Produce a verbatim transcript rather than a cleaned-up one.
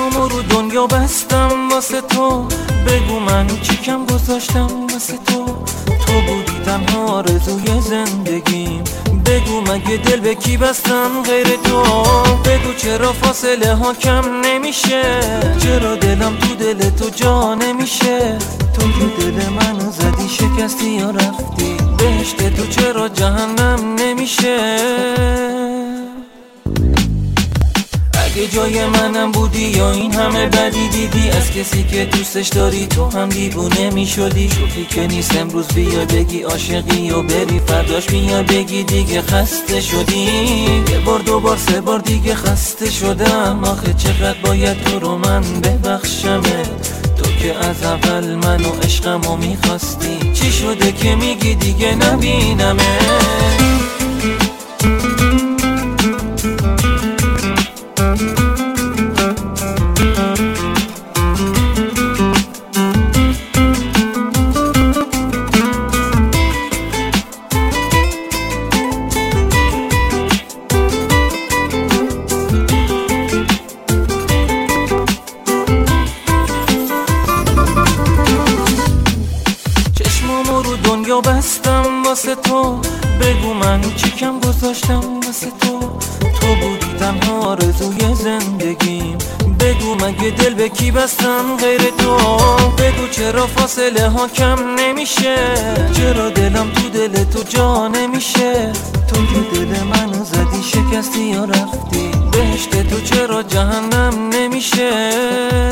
چشمامو رو دنیا بستم واسه تو، بگو من چی کم گذاشتم واسه تو. تو بودی تنها آرزوی زندگیم، بگو مگه دل به کی بستم غیر تو. بگو چرا فاصله ها کم نمیشه، چرا دلم تو دل تو جا نمیشه. تو که دل منو زدی شکستی یا رفتی، بهشت تو چرا جهنم نمیشه. اگه جای منم بودی یا این همه بدی دیدی، از کسی که دوستش داری تو هم دیوونه میشدی. شوخی که نیست امروز بیا بگی عاشقی و بری، فرداش بیا بگی دیگه خسته شدی. یه بار دو بار سه بار دیگه خسته شدم، آخه چقدر باید تو رو من ببخشمه. تو که از اول منو عشقمو میخواستی، چی شده که میگی دیگه نبینمه. چشمامو رو دنیا بستم واسه تو، بگو من چی کم گذاشتم واسه تو. تو بودی تنها آرزوی زندگیم، بگو مگه دل به کی بستم غیر تو. بگو چرا فاصله ها کم نمیشه، چرا دلم تو دل تو جا نمیشه. تو که دل منو زدی شکستی یا رفتی، بهشت تو چرا جهنم نمیشه.